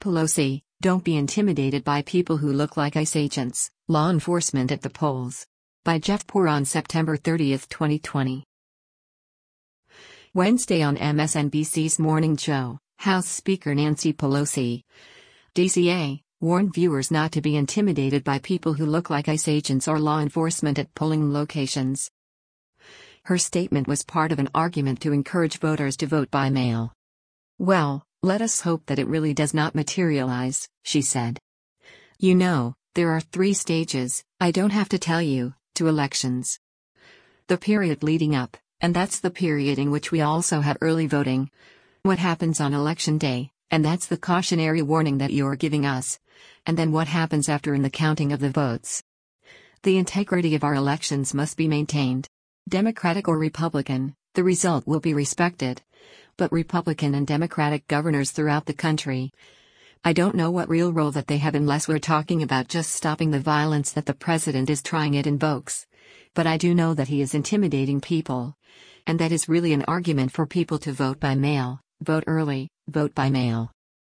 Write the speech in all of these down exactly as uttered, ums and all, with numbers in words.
Pelosi, don't be intimidated by people who look like ICE agents, law enforcement at the polls. By Jeff Poor on September thirtieth, twenty twenty. Wednesday on M S N B C's Morning Joe, House Speaker Nancy Pelosi, D C A, warned viewers not to be intimidated by people who look like ICE agents or law enforcement at polling locations. Her statement was part of an argument to encourage voters to vote by mail. "Well, let us hope that it really does not materialize," she said. "You know, there are three stages, I don't have to tell you, to elections. The period leading up, and that's the period in which we also have early voting. What happens on election day, and that's the cautionary warning that you're giving us. And then what happens after in the counting of the votes. The integrity of our elections must be maintained. Democratic or Republican, the result will be respected. But Republican and Democratic governors throughout the country, I don't know what real role that they have unless we're talking about just stopping the violence that the president is trying it invokes. But I do know that he is intimidating people. And that is really an argument for people to vote by mail, vote early, vote by mail.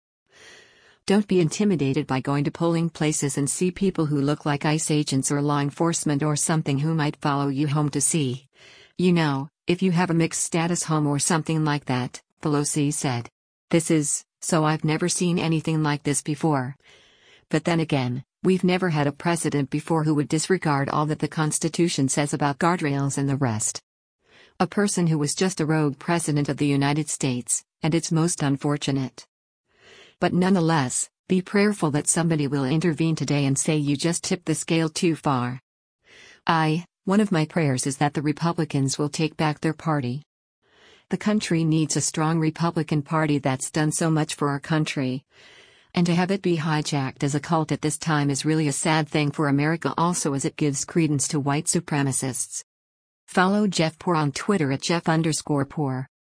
Don't be intimidated by going to polling places and see people who look like ICE agents or law enforcement or something who might follow you home to see. You know, if you have a mixed status home or something like that," Pelosi said. "This is, so I've never seen anything like this before. But then again, we've never had a president before who would disregard all that the Constitution says about guardrails and the rest. A person who was just a rogue president of the United States, and it's most unfortunate. But nonetheless, be prayerful that somebody will intervene today and say you just tipped the scale too far. I, one of my prayers is that the Republicans will take back their party. The country needs a strong Republican Party that's done so much for our country. And to have it be hijacked as a cult at this time is really a sad thing for America also as it gives credence to white supremacists." Follow Jeff Poor on Twitter at Jeff underscore Poor.